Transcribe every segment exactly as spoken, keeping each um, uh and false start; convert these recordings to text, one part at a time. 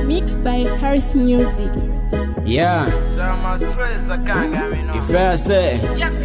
Mixed by Harris Music. Yeah. If I say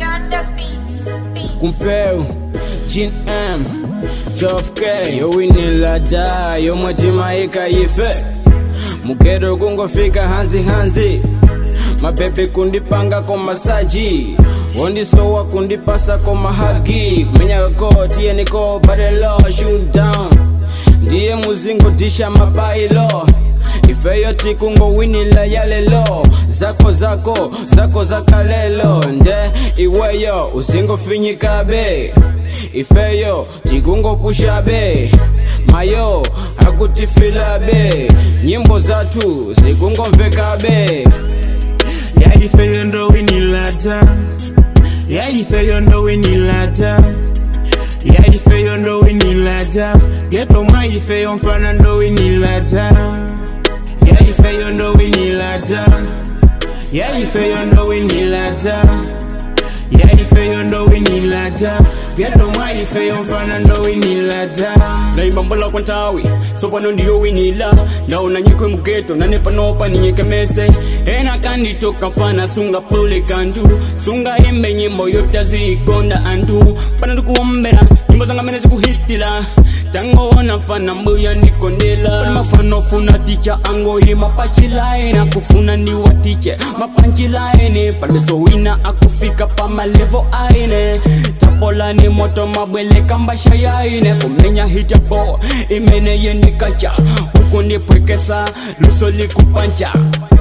Kumpeu Jin M Jof K Yo winila da Yo majima ika yife Mugero gungo fika hanzi hanzi Mapepe kundipanga kwa masaji Wondi sowa kundipasa kwa mahagi Kumenya kako tiye niko barelo Shoot down Ndiye muzingo disha mabailo Ifeyo tikungo winila yalelo Zako zako, zako zakalelo Nde iweyo usingo finyika be Ifeyo tikungo pusha be Mayo akutifila be Nyimbo zatu zikungo mveka be Yeah, ifeyo ndo winilata Yeah, ifeyo ndo winilata Yeah, ifeyo ndo winilata Geto ma ifeyo mfana ndo winilata Yeah, ifeyo ndo winilata Yeah, ifeyo ndo winilata Yeah, ifeyo ndo winilata Geto ma ifeyo mfana ndo winilata Na imambola kwa ntawi Sopa no ndiyo winila Na unanyekwe mgeto Na nepa nopa ninyeke mese Ena kandi toka fana Sunga pule kandu Sunga hembe nyimbo yota zikonda andu Pana tukuombera Nyimbo zanga mene siku hitila Tango wana fana mbuya nikondela Pana mafano funa ticha Ango hi mapachilae Kufuna ni watiche Mapanchilae Pande so wina akufika pa malevo aine Tapola ni moto mabwele kambasha yaine Kumenya hijapo Imene yeni kacha Huku ni pwekesa Luso li kupancha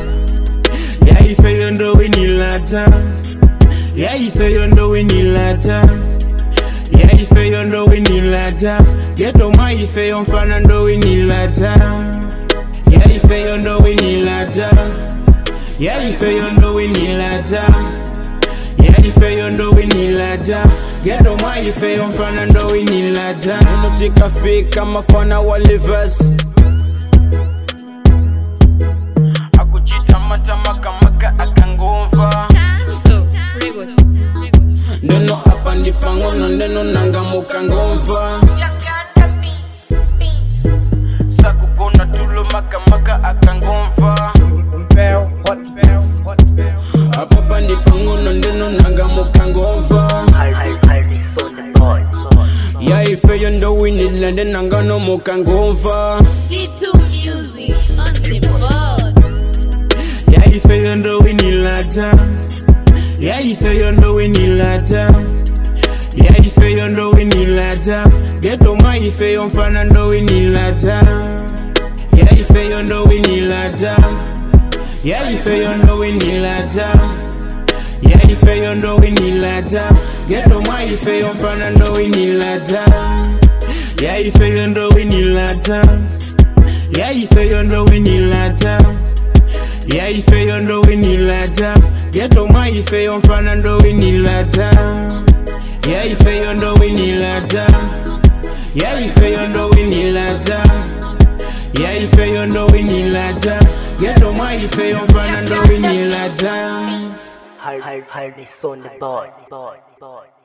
Yeah, ifeyo ndo winilata Yeah, ifeyo ndo winilata Yeah, ifeyo ndo winilata Geto ma ifeyo mfana ndo winilata Yeah, ifeyo ndo winilata Yeah, ifeyo ndo winilata Yeah, ifeyo ndo winilata Geto ma ifeyo mfana ndo winilata Nino tika fika mafana walivers Akuchita matama kamaka akangova Neno hapa nipango no neno nanga mukangova Sakukona tulo maka maka akangova Hapa pa nipango no neno nanga mukangova Yeah, ifeyo ndo winila nanga no mukangova C two Music on the board. Yeah, ifeyo ndo winilata Yeah, ifeyo ndo winilata Yeah, ifeyo ndo winilata Geto ma ifeyo mfana ndo winilata Yeah, ifeyo ndo winilata Yeah, ifeyo ndo winilata Yeah, ifeyo ndo winilata Geto ma ifeyo mfana ndo winilata Yeah, ifeyo ndo winilata Yeah, ifeyo ndo winilata Yeah, ifeyo ndo winilata Geto ma ifeyo mfana ndo winilata Yeah, ifeyo ndo winilata Yeah, ifeyo ndo winilata Yeah, ifeyo ndo winilata Geto ma ifeyo mfana ndo winilata Hard, hard, hardness on the board, board, board.